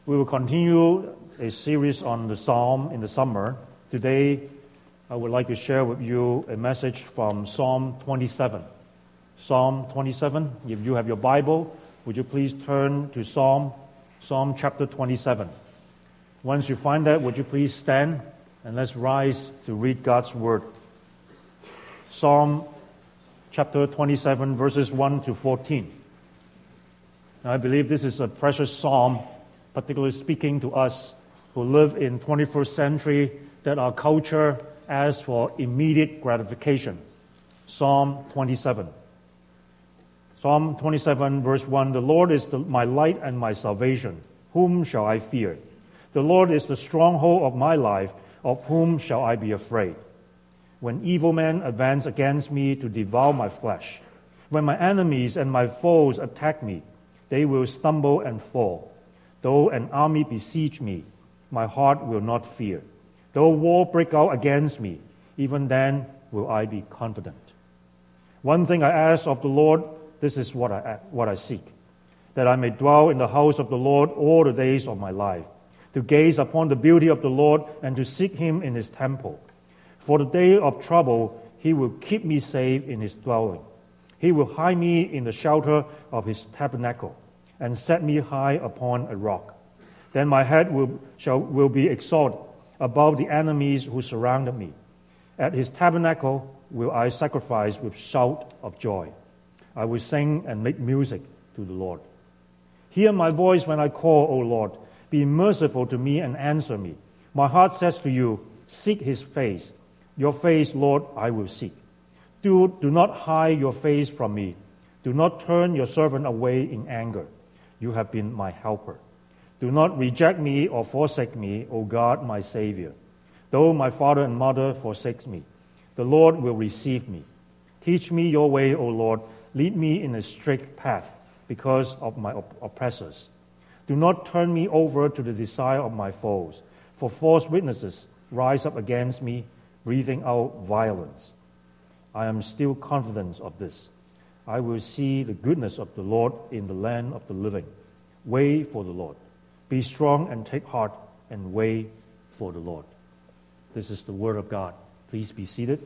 We will continue a series on the Psalm in the summer. Today, I would like to share with you a message from Psalm 27. Psalm 27, if you have your Bible, would you please turn to Psalm chapter 27. Once you find that, would you please stand and let's rise to read God's Word. Psalm chapter 27, verses 1 to 14. Now, I believe this is a precious psalm, particularly speaking to us who live in 21st century, that our culture asks for immediate gratification. Psalm 27. Psalm 27, verse 1, "The Lord is my light and my salvation. Whom shall I fear? The Lord is the stronghold of my life. Of whom shall I be afraid? When evil men advance against me to devour my flesh, when my enemies and my foes attack me, they will stumble and fall. Though an army besiege me, my heart will not fear. Though war break out against me, even then will I be confident. One thing I ask of the Lord, this is what I seek, that I may dwell in the house of the Lord all the days of my life, to gaze upon the beauty of the Lord and to seek him in his temple. For the day of trouble, he will keep me safe in his dwelling. He will hide me in the shelter of his tabernacle and set me high upon a rock. Then my head will be exalted above the enemies who surrounded me. At his tabernacle will I sacrifice with shout of joy. I will sing and make music to the Lord. Hear my voice when I call, O Lord. Be merciful to me and answer me. My heart says to you, seek his face. Your face, Lord, I will seek. Do not hide your face from me. Do not turn your servant away in anger. You have been my helper. Do not reject me or forsake me, O God, my Savior. Though my father and mother forsake me, the Lord will receive me. Teach me your way, O Lord. Lead me in a straight path because of my oppressors. Do not turn me over to the desire of my foes, for false witnesses rise up against me, breathing out violence. I am still confident of this. I will see the goodness of the Lord in the land of the living. Wait for the Lord. Be strong and take heart and wait for the Lord." This is the word of God. Please be seated.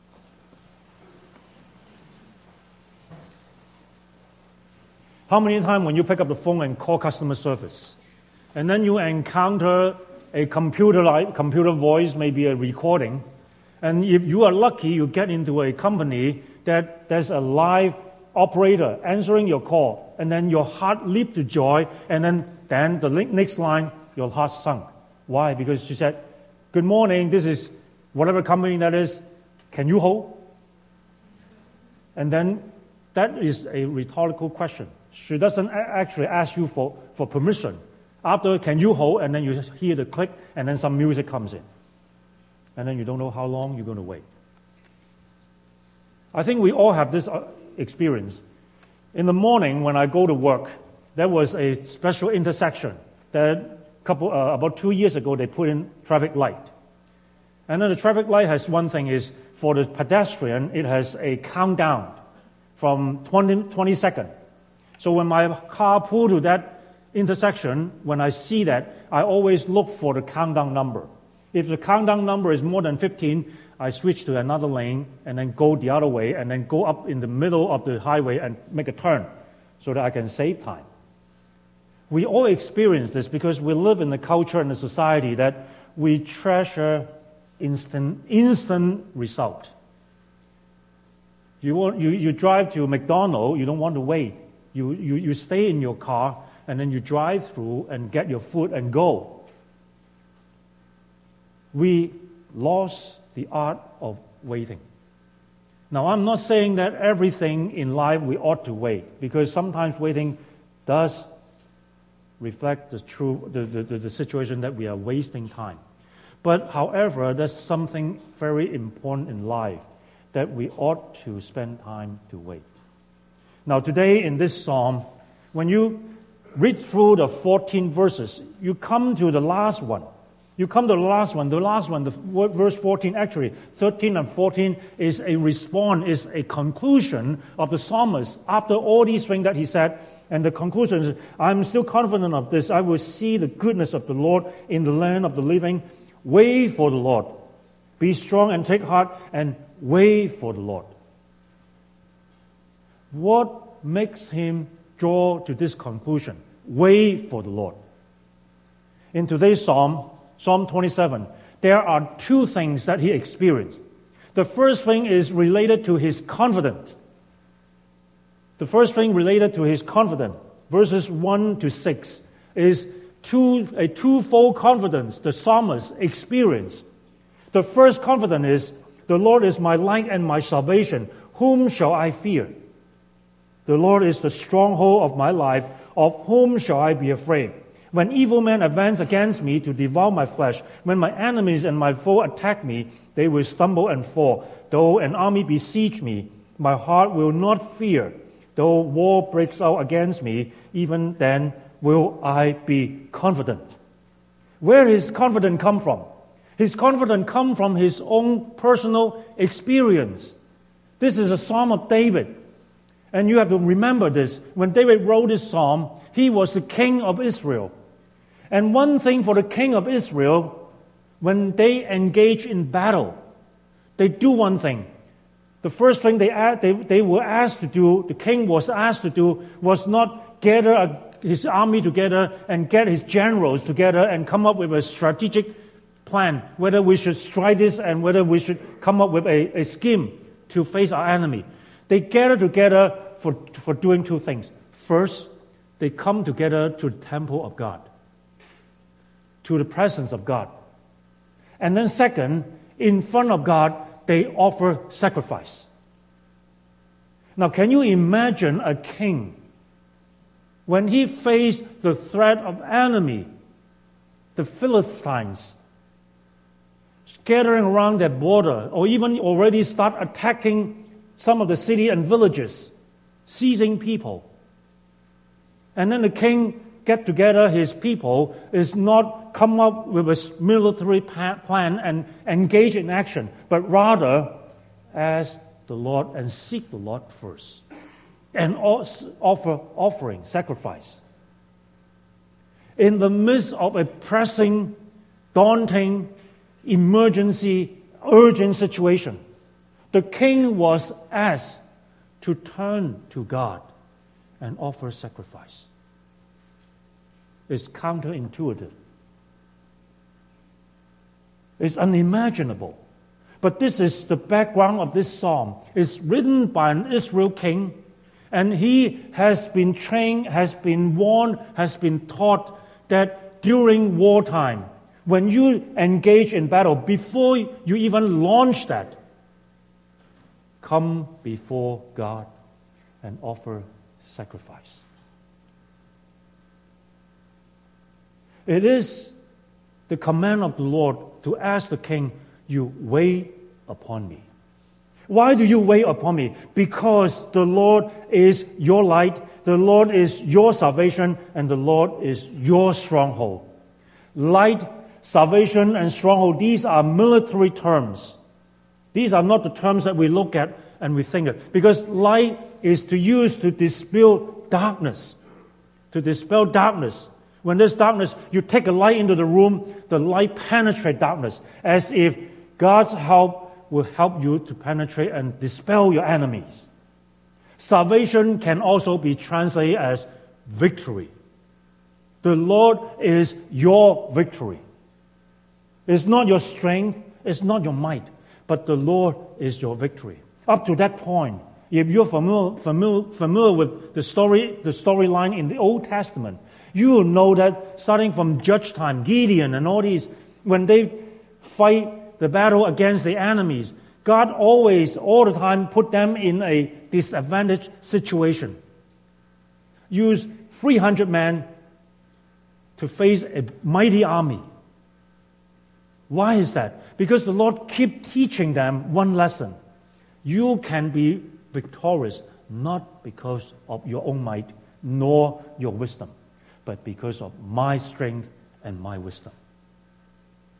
How many times when you pick up the phone and call customer service, and then you encounter a computer voice, maybe a recording, and if you are lucky, you get into a company that there's a live operator answering your call, and then your heart leaped to joy, and then the next line, your heart sunk. Why? Because she said, "Good morning, this is whatever company that is. Can you hold?" And then that is a rhetorical question. She doesn't actually ask you for permission. After, "Can you hold?" and then you hear the click, and then some music comes in. And then you don't know how long you're going to wait. I think we all have this experience. In the morning when I go to work, there was a special intersection that about 2 years ago they put in traffic light. And then the traffic light has one thing is, for the pedestrian, it has a countdown from 20 seconds. So when my car pulled to that intersection, when I see that, I always look for the countdown number. If the countdown number is more than 15, I switch to another lane and then go the other way and then go up in the middle of the highway and make a turn so that I can save time. We all experience this because we live in a culture and a society that we treasure instant result. You drive to McDonald's, you don't want to wait. You stay in your car and then you drive through and get your food and go. We lost the art of waiting. Now, I'm not saying that everything in life we ought to wait, because sometimes waiting does reflect the situation that we are wasting time. But however, there's something very important in life that we ought to spend time to wait. Now, today in this psalm, when you read through the 14 verses, you come to the last one. You come to the last one, verse 14, actually, 13 and 14 is a response, is a conclusion of the psalmist after all these things that he said. And the conclusion is, I'm still confident of this. I will see the goodness of the Lord in the land of the living. Wait for the Lord. Be strong and take heart and wait for the Lord. What makes him draw to this conclusion? Wait for the Lord. In today's Psalm 27, there are two things that he experienced. The first thing is related to his confidence. Verses 1 to 6 is a twofold confidence the psalmist experienced. The first confidence is, the Lord is my light and my salvation. Whom shall I fear? The Lord is the stronghold of my life. Of whom shall I be afraid? When evil men advance against me to devour my flesh, when my enemies and my foe attack me, they will stumble and fall. Though an army besiege me, my heart will not fear. Though war breaks out against me, even then will I be confident. Where his confidence come from? His confidence come from his own personal experience. This is a Psalm of David. And you have to remember this. When David wrote this psalm, he was the king of Israel. And one thing for the king of Israel, when they engage in battle, they do one thing. The first thing they were asked to do, the king was asked to do, was not gather his army together and get his generals together and come up with a strategic plan, whether we should strike this and whether we should come up with a scheme to face our enemy. They gather together for doing two things. First, they come together to the temple of God, to the presence of God. And then second, in front of God, they offer sacrifice. Now, can you imagine a king when he faced the threat of enemy, the Philistines, gathering around their border, or even already start attacking some of the city and villages, seizing people? And then the king get together his people, is not come up with a military plan and engage in action, but rather ask the Lord and seek the Lord first, and offering sacrifice. In the midst of a pressing, daunting, emergency, urgent situation, the king was asked to turn to God and offer sacrifice. It's counterintuitive. It's unimaginable. But this is the background of this psalm. It's written by an Israel king, and he has been trained, has been warned, has been taught that during wartime, when you engage in battle, before you even launch that, come before God and offer sacrifice. It is the command of the Lord to ask the king, you wait upon me. Why do you wait upon me? Because the Lord is your light, the Lord is your salvation, and the Lord is your stronghold. Light, salvation, and stronghold, these are military terms. These are not the terms that we look at and we think of. Because light is to use to dispel darkness. To dispel darkness. When there's darkness, you take a light into the room, the light penetrates darkness, as if God's help will help you to penetrate and dispel your enemies. Salvation can also be translated as victory. The Lord is your victory. It's not your strength, it's not your might, but the Lord is your victory. Up to that point, if you're familiar with the storyline in the Old Testament, you will know that starting from Judge time, Gideon and all these, when they fight the battle against the enemies, God always, all the time, put them in a disadvantaged situation. Use 300 men to face a mighty army. Why is that? Because the Lord keeps teaching them one lesson. You can be victorious not because of your own might nor your wisdom, but because of my strength and my wisdom.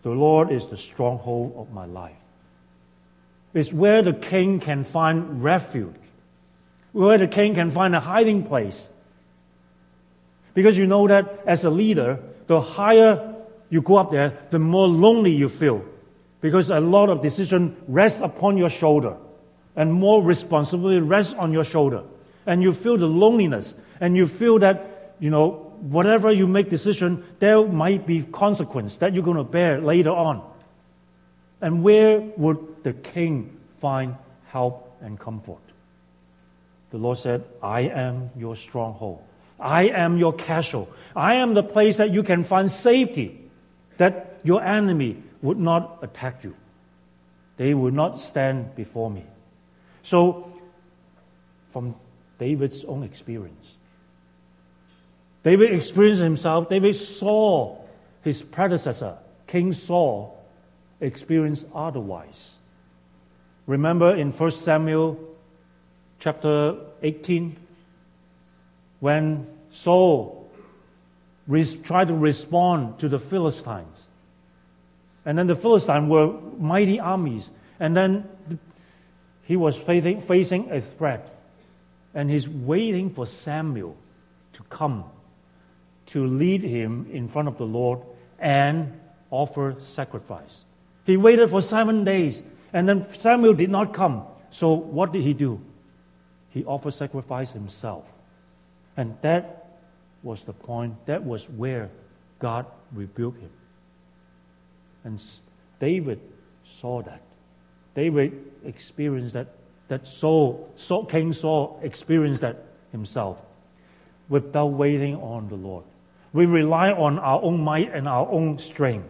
The Lord is the stronghold of my life. It's where the king can find refuge, where the king can find a hiding place. Because you know that as a leader, the higher you go up there, the more lonely you feel. Because a lot of decision rests upon your shoulder, and more responsibility rests on your shoulder. And you feel the loneliness, and you feel that, whatever you make decision, there might be consequence that you're going to bear later on. And where would the king find help and comfort? The Lord said, I am your stronghold. I am your castle. I am the place that you can find safety, that your enemy would not attack you. They would not stand before me. So, from David's own experience, David experienced himself, David saw his predecessor, King Saul, experience otherwise. Remember in 1 Samuel chapter 18, when Saul tried to respond to the Philistines. And then the Philistines were mighty armies. And then he was facing a threat. And he's waiting for Samuel to come to lead him in front of the Lord and offer sacrifice. He waited for 7 days, and then Samuel did not come. So what did he do? He offered sacrifice himself. And that was the point. That was where God rebuked him. And David saw that. David experienced that. King Saul experienced that himself without waiting on the Lord. We rely on our own might and our own strength.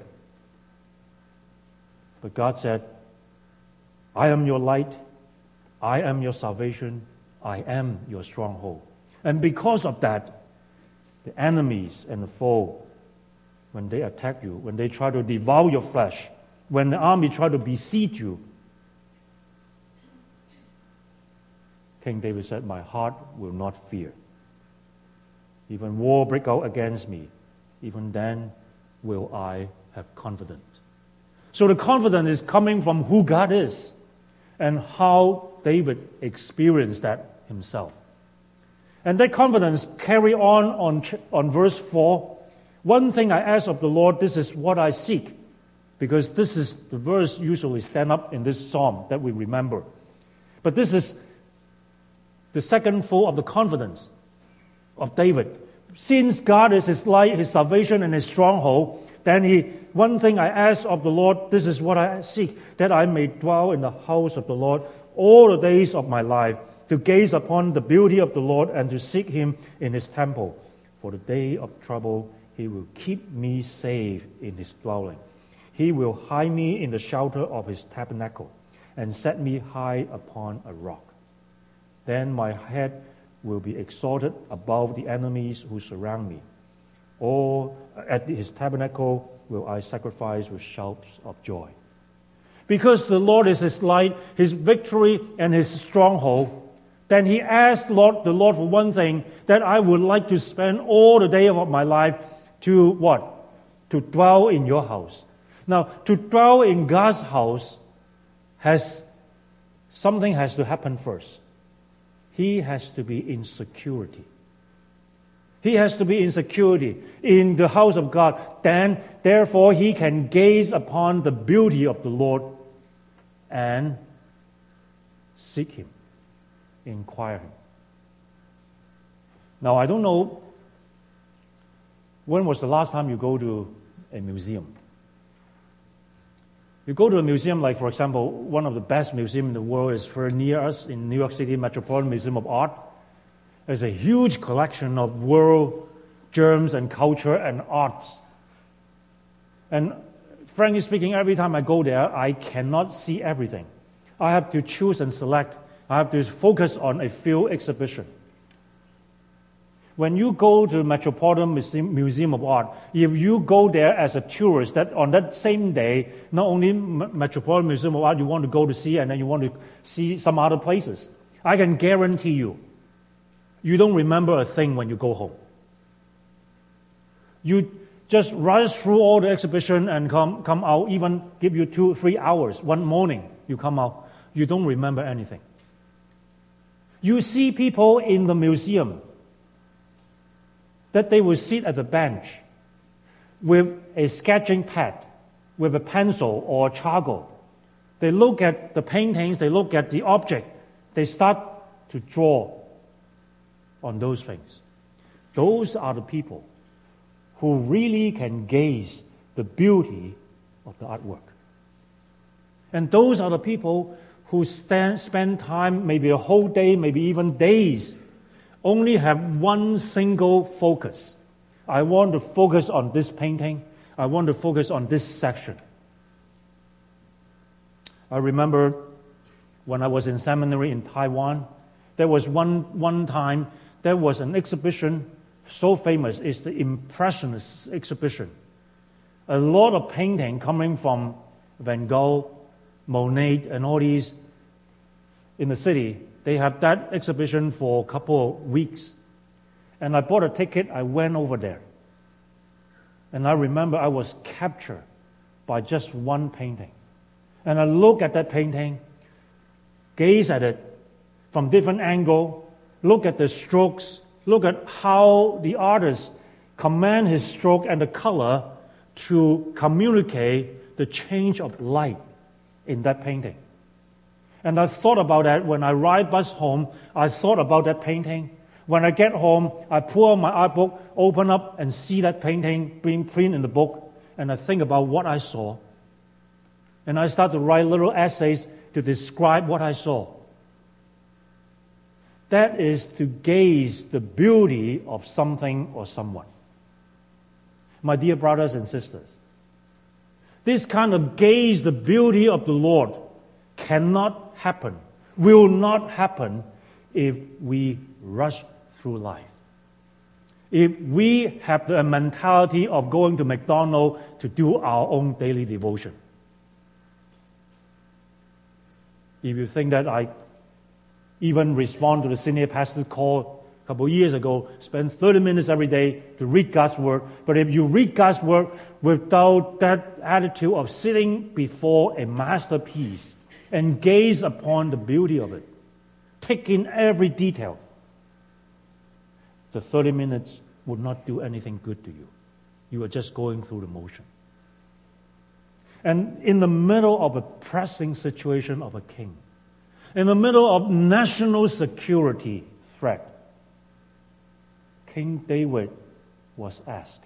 But God said, I am your light. I am your salvation. I am your stronghold. And because of that, the enemies and the foe, when they attack you, when they try to devour your flesh, when the army try to besiege you, King David said, my heart will not fear. Even war break out against me, even then will I have confidence. So the confidence is coming from who God is and how David experienced that himself. And that confidence carry on verse 4. One thing I ask of the Lord, this is what I seek. Because this is the verse usually stand up in this psalm that we remember. But this is the second fold of the confidence of David. Since God is his light, his salvation, and his stronghold, then one thing I ask of the Lord, this is what I seek, that I may dwell in the house of the Lord all the days of my life, to gaze upon the beauty of the Lord and to seek him in his temple. For the day of trouble, he will keep me safe in his dwelling. He will hide me in the shelter of his tabernacle and set me high upon a rock. Then my head will be exalted above the enemies who surround me. Or at his tabernacle will I sacrifice with shouts of joy. Because the Lord is his light, his victory, and his stronghold, then he asked the Lord for one thing, that I would like to spend all the day of my life to what? To dwell in your house. Now, to dwell in God's house, something has to happen first. He has to be in security. He has to be in security in the house of God. Then, therefore, he can gaze upon the beauty of the Lord and seek him, inquire him. Now, I don't know when was the last time you go to a museum. You go to a museum like, for example, one of the best museums in the world is very near us in New York City, Metropolitan Museum of Art. There's a huge collection of world germs and culture and arts. And frankly speaking, every time I go there, I cannot see everything. I have to choose and select. I have to focus on a few exhibitions. When you go to Metropolitan Museum of Art, if you go there as a tourist, that on that same day, not only Metropolitan Museum of Art you want to go to see, and then you want to see some other places, I can guarantee you, you don't remember a thing when you go home. just rush through all the exhibition and come out, even give you 2-3 hours. One morning you come out, you don't remember anything. You see people in the museum that they will sit at the bench with a sketching pad, with a pencil or charcoal. They look at the paintings, they look at the object, they start to draw on those things. Those are the people who really can gaze the beauty of the artwork. And those are the people who spend time, maybe a whole day, maybe even days, only have one single focus. I want to focus on this painting. I want to focus on this section. I remember when I was in seminary in Taiwan, there was one time, there was an exhibition so famous, it's the Impressionist exhibition. A lot of painting coming from Van Gogh, Monet, and all these in the city. They have that exhibition for a couple of weeks. And I bought a ticket, I went over there. And I remember I was captured by just one painting. And I look at that painting, gaze at it from different angle, look at the strokes, look at how the artist command his stroke and the color to communicate the change of light in that painting. And I thought about that when I ride bus home. I thought about that painting. When I get home, I pull out my art book, open up and see that painting being printed in the book, and I think about what I saw. And I start to write little essays to describe what I saw. That is to gaze the beauty of something or someone. My dear brothers and sisters, this kind of gaze the beauty of the Lord cannot happen, will not happen if we rush through life. If we have the mentality of going to McDonald's to do our own daily devotion. If you think that I even respond to the senior pastor's call a couple of years ago, spend 30 minutes every day to read God's Word. But if you read God's Word without that attitude of sitting before a masterpiece and gaze upon the beauty of it, take in every detail, the 30 minutes would not do anything good to you. You are just going through the motion. And in the middle of a pressing situation of a king, in the middle of national security threat, King David was asked,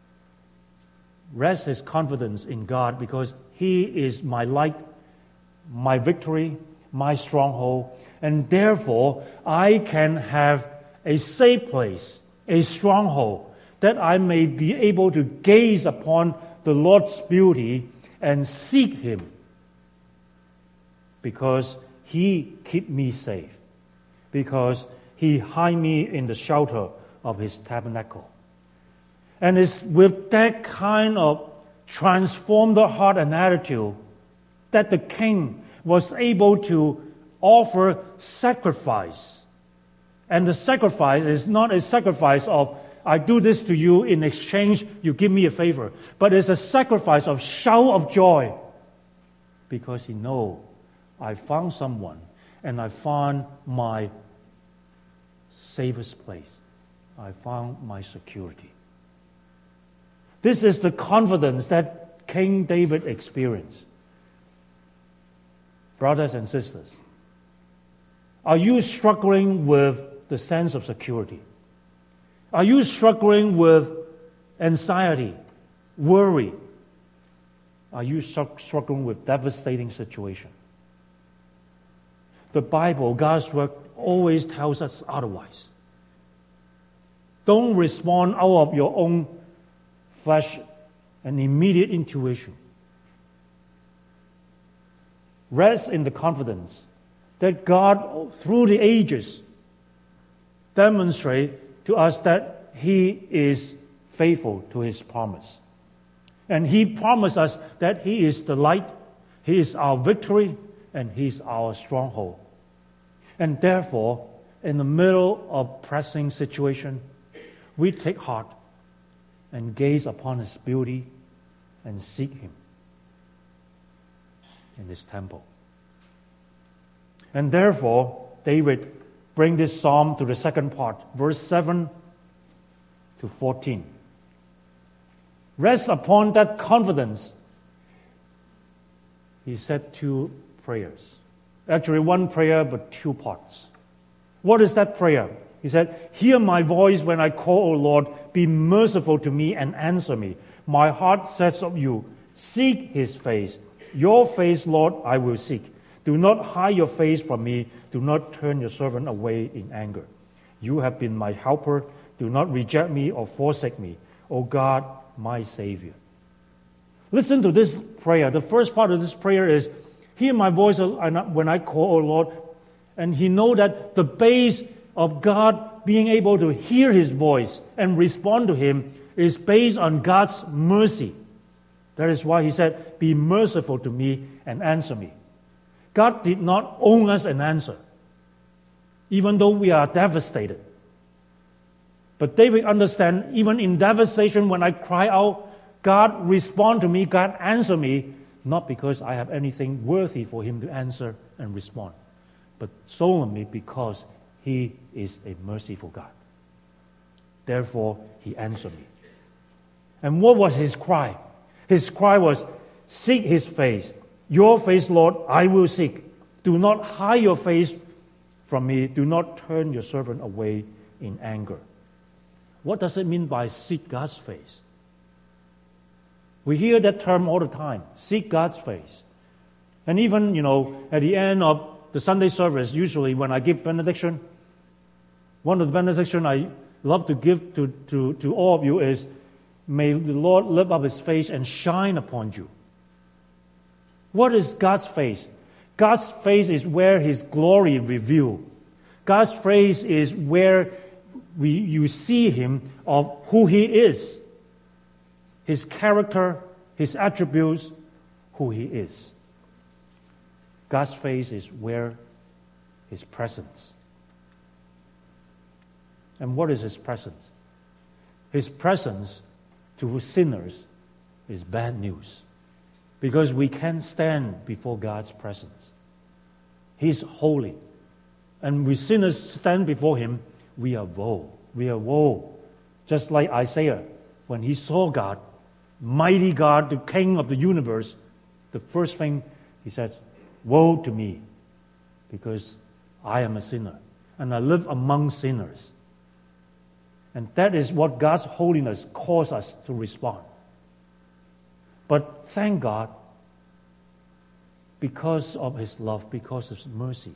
rest his confidence in God because He is my light, my victory, my stronghold, and therefore I can have a safe place, a stronghold, that I may be able to gaze upon the Lord's beauty and seek Him because He keep me safe, because He hide me in the shelter of His tabernacle. And it's with that kind of transformed heart and attitude that the king was able to offer sacrifice. And the sacrifice is not a sacrifice of, I do this to you, in exchange you give me a favor. But it's a sacrifice of shout of joy. Because he knows, I found someone, and I found my safest place. I found my security. This is the confidence that King David experienced. Brothers and sisters, are you struggling with the sense of security? Are you struggling with anxiety, worry? Are you struggling with devastating situation? The Bible, God's Word, always tells us otherwise. Don't respond out of your own flesh and immediate intuition. Rest in the confidence that God, through the ages, demonstrate to us that He is faithful to His promise. And He promised us that He is the light, He is our victory, and He is our stronghold. And therefore, in the middle of pressing situation, we take heart and gaze upon his beauty and seek him in his temple. And therefore, David brings this psalm to the second part, verse 7 to 14. Rest upon that confidence. He said 2 prayers. Actually, 1 prayer, but 2 parts. What is that prayer? He said, hear my voice when I call, O Lord. Be merciful to me and answer me. My heart says of you, seek his face. Your face, Lord, I will seek. Do not hide your face from me. Do not turn your servant away in anger. You have been my helper. Do not reject me or forsake me, O God, my Savior. Listen to this prayer. The first part of this prayer is, hear my voice when I call, O Lord. And he knows that the base of God being able to hear his voice and respond to him is based on God's mercy. That is why he said, be merciful to me and answer me. God did not owe us an answer, even though we are devastated. But David understands, even in devastation, when I cry out, God respond to me, God answer me, not because I have anything worthy for him to answer and respond, but solely because he is a merciful God. Therefore, he answered me. And what was his cry? His cry was, seek his face. Your face, Lord, I will seek. Do not hide your face from me. Do not turn your servant away in anger. What does it mean by seek God's face? We hear that term all the time, seek God's face. And even, at the end of the Sunday service, usually when I give benediction, one of the benediction I love to give to all of you is, may the Lord lift up his face and shine upon you. What is God's face? God's face is where his glory revealed. God's face is where you see him of who he is. His character, his attributes, who he is. God's face is where his presence. And what is his presence? His presence to sinners is bad news, because we can't stand before God's presence. He's holy. And we sinners stand before him, we are woe. We are woe. Just like Isaiah, when he saw God, mighty God, the King of the universe, the first thing he said, woe to me, because I am a sinner, and I live among sinners. And that is what God's holiness calls us to respond. But thank God, because of his love, because of his mercy.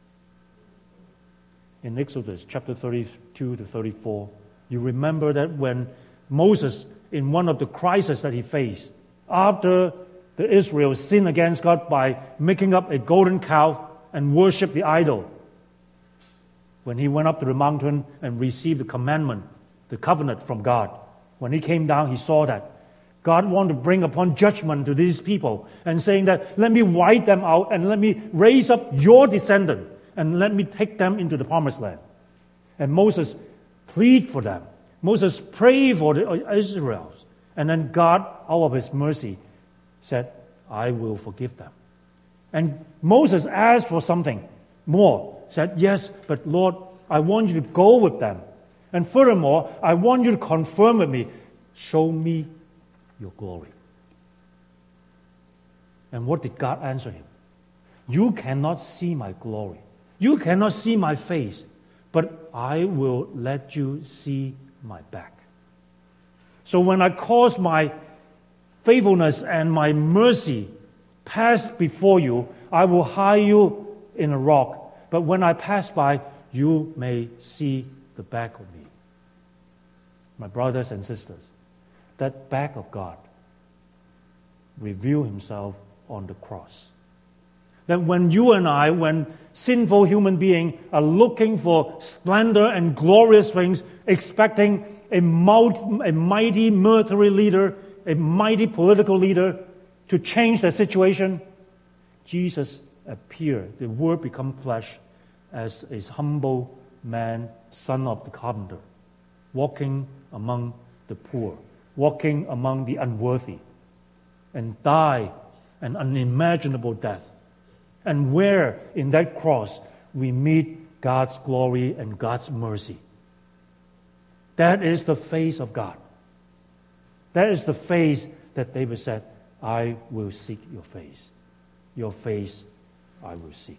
In Exodus chapter 32 to 34, you remember that when Moses, in one of the crises that he faced, after the Israel sinned against God by making up a golden calf and worship the idol, when he went up to the mountain and received the commandment, the covenant from God, when he came down, he saw that God wanted to bring upon judgment to these people and saying that, let me wipe them out and let me raise up your descendant and let me take them into the promised land. And Moses pleaded for them. Moses prayed for the Israelites. And then God, out of his mercy, said, I will forgive them. And Moses asked for something more, said, yes, but Lord, I want you to go with them. And furthermore, I want you to confirm with me, show me your glory. And what did God answer him? You cannot see my glory. You cannot see my face, but I will let you see my back. So when I cause my faithfulness and my mercy pass before you, I will hide you in a rock. But when I pass by, you may see the back of me. My brothers and sisters, that back of God revealed himself on the cross. That when you and I, when sinful human beings are looking for splendor and glorious things, expecting a mighty military leader, a mighty political leader to change the situation, Jesus appeared. The Word became flesh as a humble man, son of the carpenter, walking among the poor, walking among the unworthy, and die an unimaginable death. And where in that cross we meet God's glory and God's mercy. That is the face of God. That is the face that David said, I will seek your face. Your face I will seek.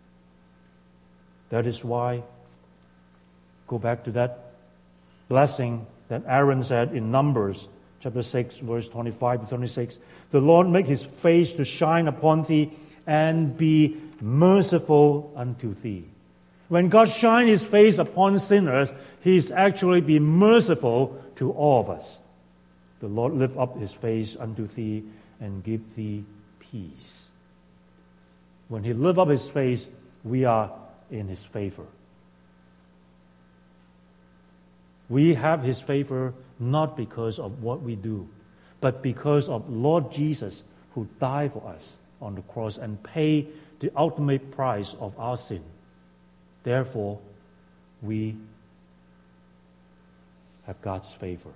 That is why, go back to that blessing that Aaron said in Numbers chapter 6, verse 25 to 26. The Lord make his face to shine upon thee and be merciful unto thee. When God shines his face upon sinners, he's actually be merciful to all of us. The Lord lift up his face unto thee and give thee peace. When he lift up his face, we are in his favor. We have his favor not because of what we do, but because of Lord Jesus who died for us on the cross and paid the ultimate price of our sin. Therefore, we have God's favor.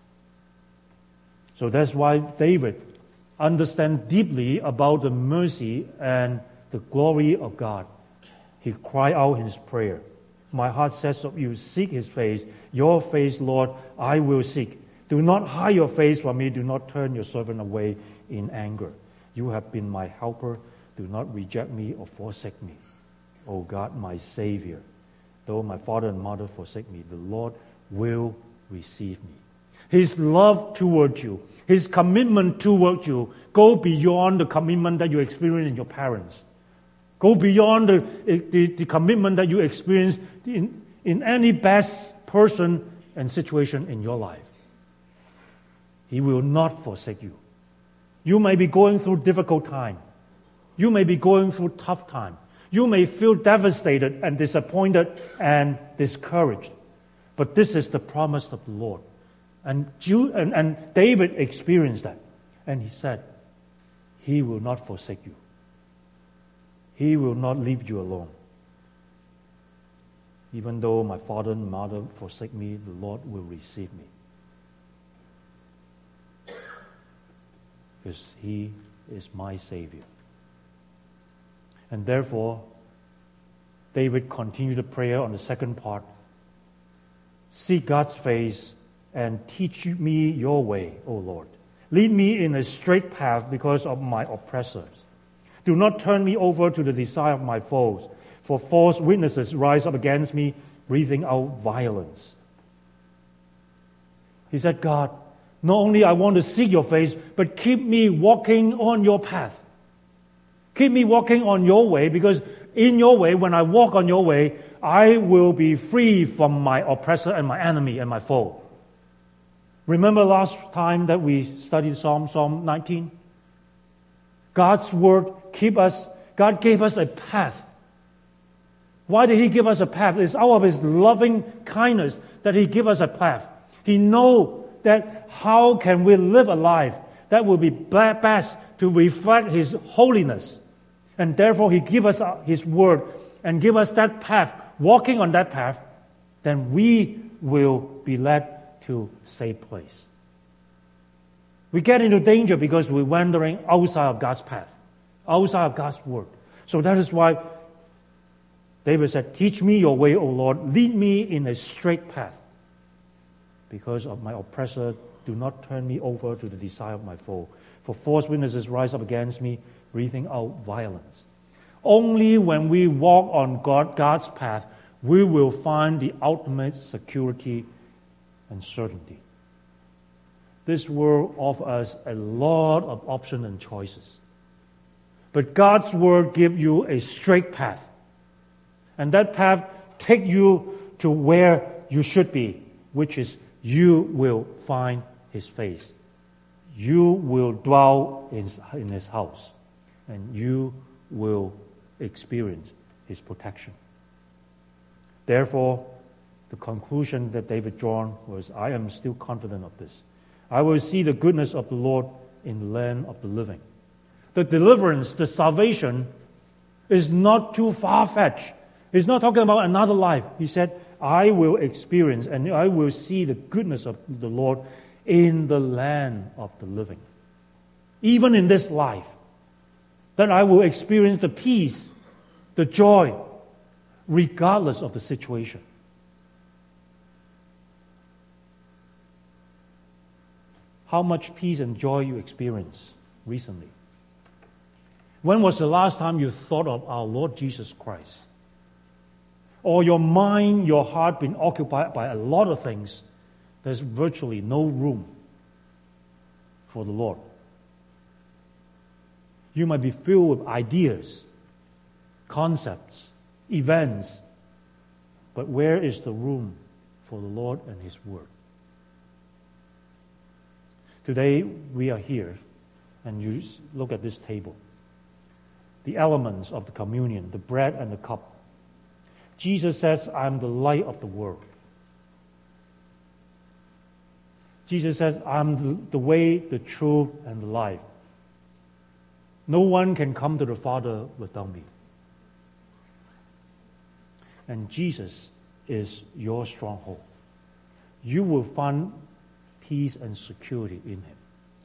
So that's why David understands deeply about the mercy and the glory of God. He cried out in his prayer, my heart says of you, seek his face. Your face, Lord, I will seek. Do not hide your face from me. Do not turn your servant away in anger. You have been my helper. Do not reject me or forsake me. O God, my Savior. Though my father and mother forsake me, the Lord will receive me. His love toward you, his commitment toward you, go beyond the commitment that you experience in your parents. Go beyond the commitment that you experience in any best person and situation in your life. He will not forsake you. You may be going through difficult time. You may be going through tough time. You may feel devastated and disappointed and discouraged. But this is the promise of the Lord. And David experienced that. And he said, he will not forsake you. He will not leave you alone. Even though my father and mother forsake me, the Lord will receive me. Because he is my Savior. And therefore, David continued the prayer on the second part. Seek God's face and teach me your way, O Lord. Lead me in a straight path because of my oppressors. Do not turn me over to the desire of my foes, for false witnesses rise up against me, breathing out violence. He said, God, not only I want to seek your face, but keep me walking on your path. Keep me walking on your way, because in your way, when I walk on your way, I will be free from my oppressor and my enemy and my foe. Remember last time that we studied Psalm 19? God's word God gave us a path. Why did he give us a path? It's out of his loving kindness that he gave us a path. He knows that how can we live a life that will be best to reflect his holiness. And therefore he give us his word and give us that path. Walking on that path, then we will be led to safe place. We get into danger because we're wandering outside of God's path, outside of God's word. So that is why David said, teach me your way, O Lord. Lead me in a straight path. Because of my oppressor, do not turn me over to the desire of my foe. For false witnesses rise up against me, breathing out violence. Only when we walk on God's path, we will find the ultimate security and certainty. This world offers us a lot of options and choices. But God's word gives you a straight path. And that path takes you to where you should be, which is you will find his face. You will dwell in his house. And you will experience his protection. Therefore, the conclusion that David drawn was, I am still confident of this. I will see the goodness of the Lord in the land of the living. The deliverance, the salvation is not too far-fetched. He's not talking about another life. He said, I will experience and I will see the goodness of the Lord in the land of the living. Even in this life, that I will experience the peace, the joy, regardless of the situation. How much peace and joy you experienced recently? When was the last time you thought of our Lord Jesus Christ? Or your mind, your heart been occupied by a lot of things, there's virtually no room for the Lord. You might be filled with ideas, concepts, events, but where is the room for the Lord and His Word? Today we are here, and you look at this table. The elements of the communion, the bread and the cup. Jesus says, I am the light of the world. Jesus says, I am the way, the truth, and the life. No one can come to the Father without me. And Jesus is your stronghold. You will find peace and security in Him.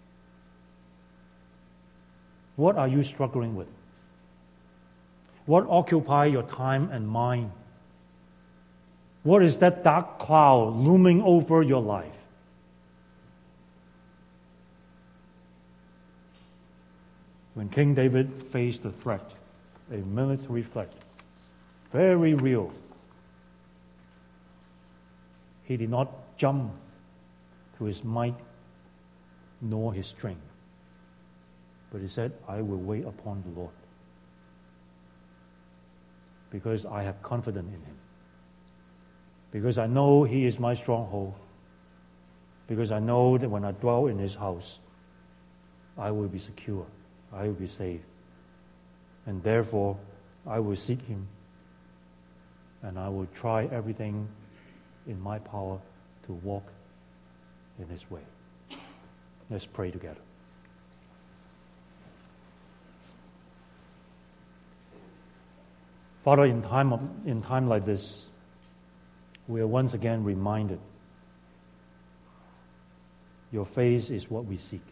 What are you struggling with? What occupies your time and mind? What is that dark cloud looming over your life? When King David faced the threat, a military threat, very real, he did not jump to his might nor his strength, but he said, I will wait upon the Lord, because I have confidence in Him, because I know He is my stronghold, because I know that when I dwell in His house, I will be secure, I will be safe, and therefore I will seek Him, and I will try everything in my power to walk in His way. Let's pray together. Father, in time like this, we are once again reminded your face is what we seek.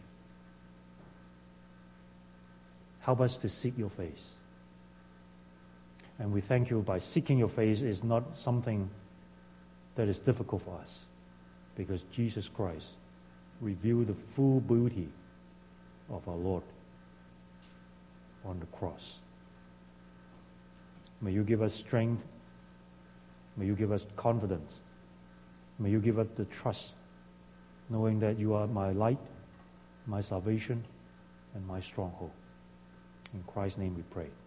Help us to seek your face. And we thank you by seeking your face is not something that is difficult for us, because Jesus Christ revealed the full beauty of our Lord on the cross. May you give us strength. May you give us confidence. May you give us the trust, knowing that you are my light, my salvation, and my stronghold. In Christ's name we pray.